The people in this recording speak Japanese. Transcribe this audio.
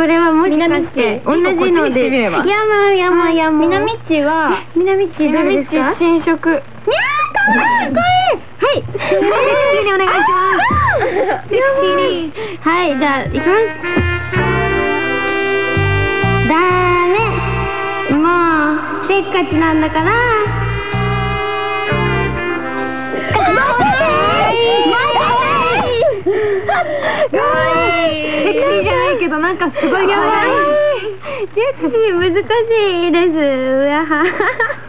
これはもしかして同じので。山みなみっちはみなみっちどれですか？ 新色。にゃー、かわいい。 はい、セクシーにお願いします。セクシーに。はい、じゃあいきます。だめ、もうせっかちなんだから。かわいい。セクシーじゃないけどなんかすごいかわいい。セクシー難しいです。うわは。